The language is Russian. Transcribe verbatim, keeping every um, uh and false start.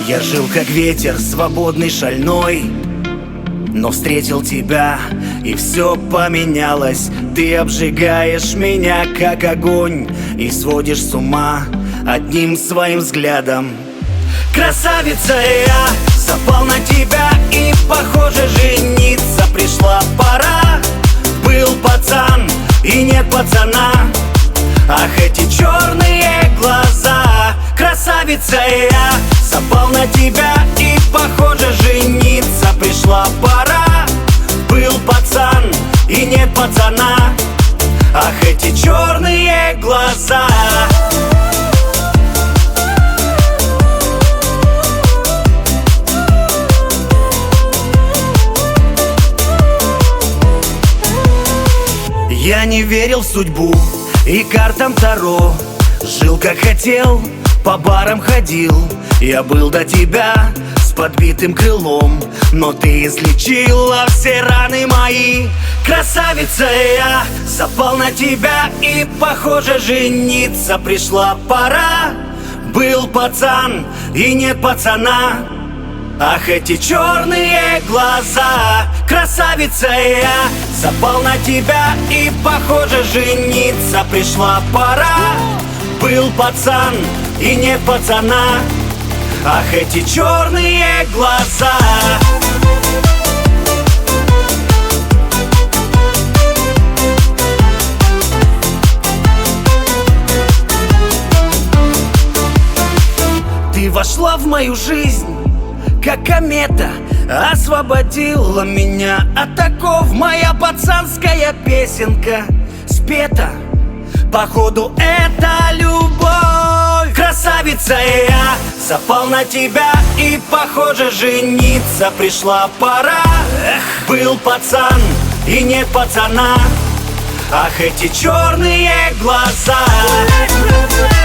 Я жил как ветер, свободный, шальной, но встретил тебя, и все поменялось. Ты обжигаешь меня, как огонь, и сводишь с ума одним своим взглядом. Красавица, я запал на тебя, и, похоже, жениться пришла пора. Был пацан, и нет пацана. Ах, эти черные глаза. Красавица, я запал на тебя, и, похоже, жениться пришла пора. Был пацан, и нет пацана. Ах, эти черные глаза. Я не верил в судьбу и картам Таро. Жил как хотел, по барам ходил. Я был до тебя с подбитым крылом, но ты излечила все раны мои. Красавица, я запал на тебя, и, похоже, жениться пришла пора. Был пацан, и нет пацана. Ах, эти черные глаза. Красавица, я запал на тебя, и, похоже, жениться пришла пора. Был пацан, и нет пацана. Ах, эти черные глаза. Ты вошла в мою жизнь как комета, освободила меня от оков. Моя пацанская песенка спета, походу это любовь. Красавица, я запал на тебя, и, похоже, жениться пришла пора. Эх, был пацан, и нет пацана. Ах, эти черные глаза.